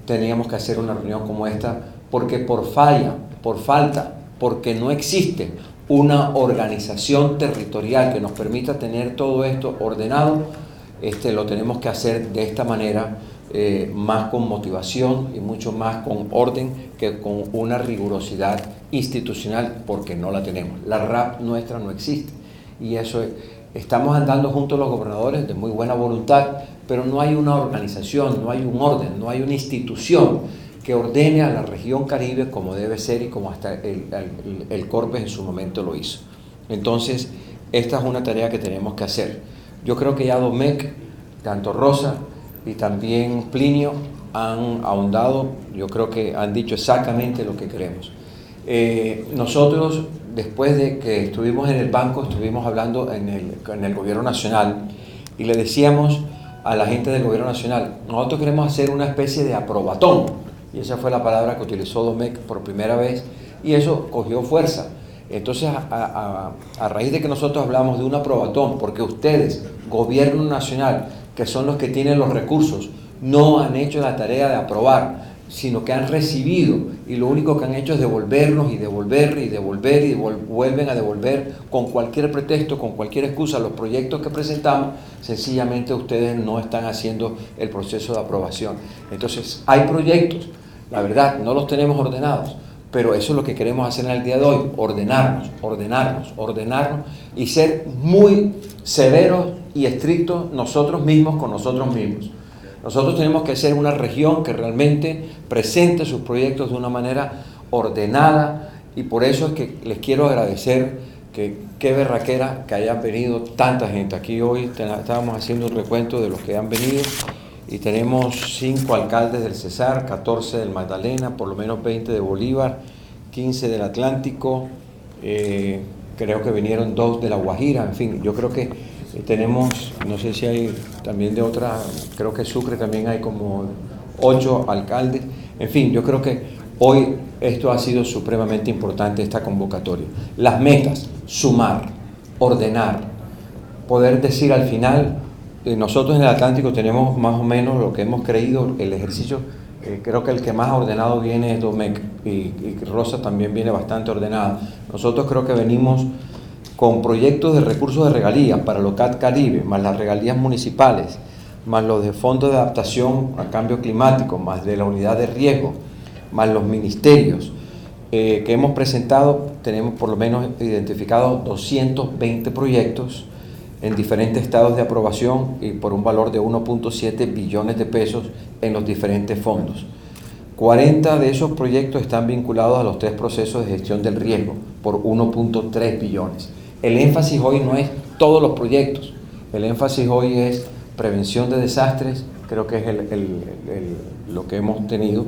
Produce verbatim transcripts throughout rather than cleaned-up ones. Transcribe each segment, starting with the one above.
teníamos que hacer una reunión como esta, porque por falla, por falta, porque no existe una organización territorial que nos permita tener todo esto ordenado, este, lo tenemos que hacer de esta manera, eh, más con motivación y mucho más con orden que con una rigurosidad institucional, porque no la tenemos. La R A P nuestra no existe, y eso es, estamos andando juntos los gobernadores de muy buena voluntad, pero no hay una organización, no hay un orden, no hay una institución que ordene a la región Caribe como debe ser y como hasta el, el, el Corpes en su momento lo hizo. Entonces, esta es una tarea que tenemos que hacer. Yo creo que ya Domecq, tanto Rosa y también Plinio han ahondado, yo creo que han dicho exactamente lo que queremos. Eh, nosotros, después de que estuvimos en el banco, estuvimos hablando en el, en el gobierno nacional y le decíamos a la gente del gobierno nacional, nosotros queremos hacer una especie de aprobatón. Y esa fue la palabra que utilizó Domecq por primera vez, y eso cogió fuerza. Entonces, a, a, a raíz de que nosotros hablamos de un aprobatón, porque ustedes, gobierno nacional, que son los que tienen los recursos, no han hecho la tarea de aprobar, sino que han recibido, y lo único que han hecho es devolvernos y devolver y devolver y devol- vuelven a devolver con cualquier pretexto, con cualquier excusa los proyectos que presentamos. Sencillamente ustedes no están haciendo el proceso de aprobación. Entonces, hay proyectos, la verdad, no los tenemos ordenados, pero eso es lo que queremos hacer en el día de hoy, ordenarnos, ordenarnos, ordenarnos y ser muy severos y estrictos nosotros mismos con nosotros mismos. Nosotros tenemos que ser una región que realmente presente sus proyectos de una manera ordenada, y por eso es que les quiero agradecer que qué berraquera que hayan venido tanta gente. Aquí hoy estábamos haciendo un recuento de los que han venido y tenemos cinco alcaldes del Cesar, catorce del Magdalena, por lo menos veinte de Bolívar, quince del Atlántico, eh, creo que vinieron dos de La Guajira, en fin, yo creo que tenemos, no sé si hay también de otra, creo que Sucre también hay como ocho alcaldes. En fin, yo creo que hoy esto ha sido supremamente importante, esta convocatoria. Las metas, sumar, ordenar, poder decir al final, eh, nosotros en el Atlántico tenemos más o menos lo que hemos creído, el ejercicio, eh, creo que el que más ordenado viene es Domecq, y, y Rosa también viene bastante ordenada. Nosotros creo que venimos con proyectos de recursos de regalías para los C A D Caribe, más las regalías municipales, más los de fondos de adaptación a cambio climático, más de la unidad de riesgo, más los ministerios eh, que hemos presentado. Tenemos por lo menos identificados doscientos veinte proyectos en diferentes estados de aprobación y por un valor de uno punto siete billones de pesos en los diferentes fondos. cuarenta de esos proyectos están vinculados a los tres procesos de gestión del riesgo por uno punto tres billones. El énfasis hoy no es todos los proyectos, el énfasis hoy es prevención de desastres, creo que es el, el, el, lo que hemos tenido,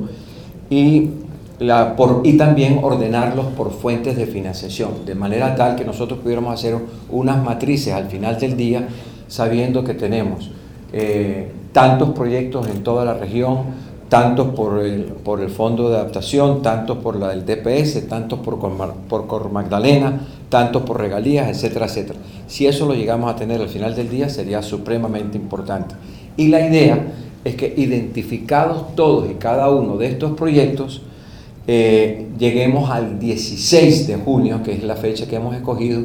y, la, por, y también ordenarlos por fuentes de financiación, de manera tal que nosotros pudiéramos hacer unas matrices al final del día, sabiendo que tenemos eh, tantos proyectos en toda la región, tantos por el, por el Fondo de Adaptación, tantos por la del D P S, tantos por, por Cor Magdalena, tantos por regalías, etcétera, etcétera. Si eso lo llegamos a tener al final del día, sería supremamente importante. Y la idea es que identificados todos y cada uno de estos proyectos, eh, lleguemos al dieciséis de junio, que es la fecha que hemos escogido.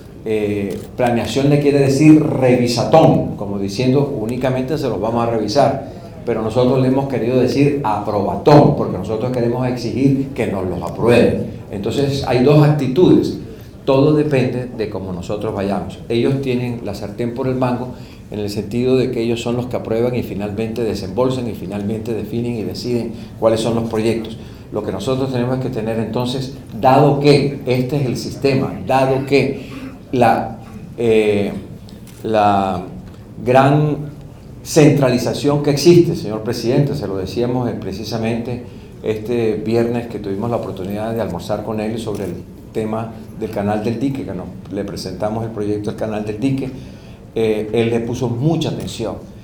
Eh, planeación le quiere decir revisatón, como diciendo únicamente se los vamos a revisar. Pero nosotros le hemos querido decir aprobatón, porque nosotros queremos exigir que nos los aprueben. Entonces hay dos actitudes, todo depende de cómo nosotros vayamos. Ellos tienen la sartén por el mango, en el sentido de que ellos son los que aprueban y finalmente desembolsan y finalmente definen y deciden cuáles son los proyectos. Lo que nosotros tenemos que tener entonces, dado que este es el sistema, dado que la, eh, la gran centralización que existe, señor presidente, se lo decíamos precisamente este viernes que tuvimos la oportunidad de almorzar con él sobre el tema del Canal del Dique, que nos, le presentamos el proyecto del Canal del Dique, eh, él le puso mucha atención